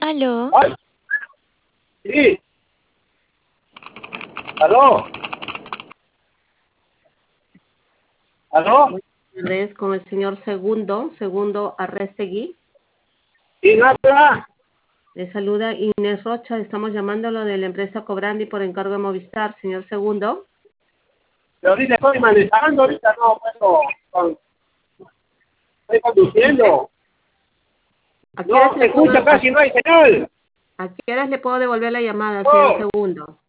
Aló. Ay, sí, aló, aló, Buenas tardes, con el señor Segundo Arrestegui. ¿quién habla? Le saluda Inés Rocha, estamos llamándolo de la empresa Cobrandi por encargo de Movistar, señor Segundo. Yo ahorita estoy manejando, ahorita no puedo, estoy conduciendo. ¿A qué horas No, se escucha casi, no hay señal. ¿A qué horas le puedo devolver la llamada, señor No, Segundo?